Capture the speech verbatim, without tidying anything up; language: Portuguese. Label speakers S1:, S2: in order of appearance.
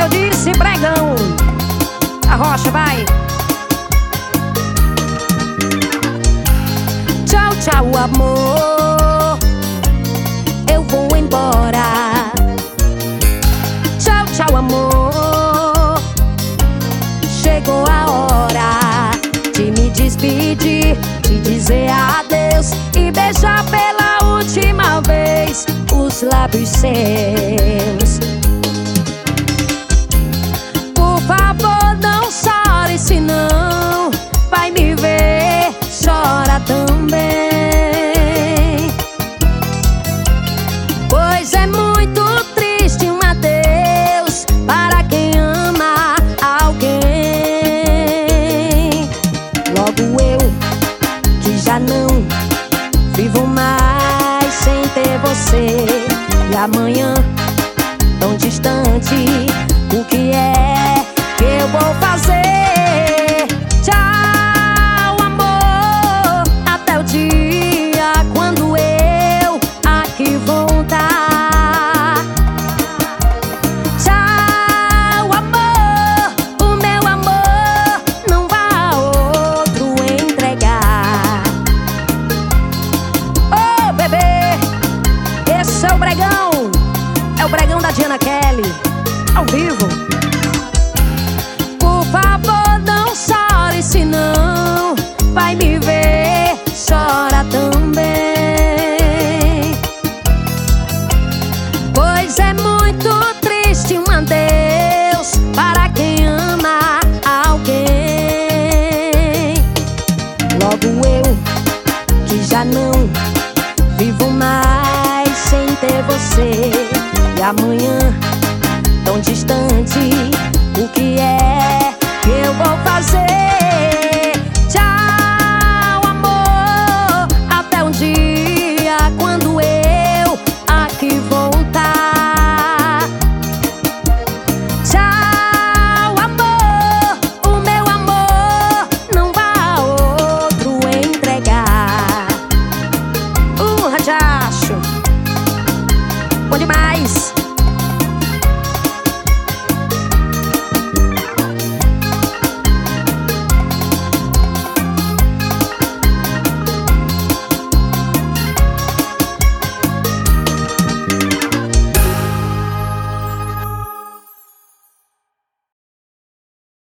S1: eu disse pregão. A rocha vai. Tchau, tchau, amor, eu vou embora. Tchau, tchau, amor, chegou a hora de me despedir, de dizer adeus e beijar pela última vez os lábios seus. Por favor, não chore, senão vai me ver chorar também. Pois é muito triste um adeus para quem ama alguém. Logo eu, que já não vivo mais sem ter você, e amanhã, tão distante,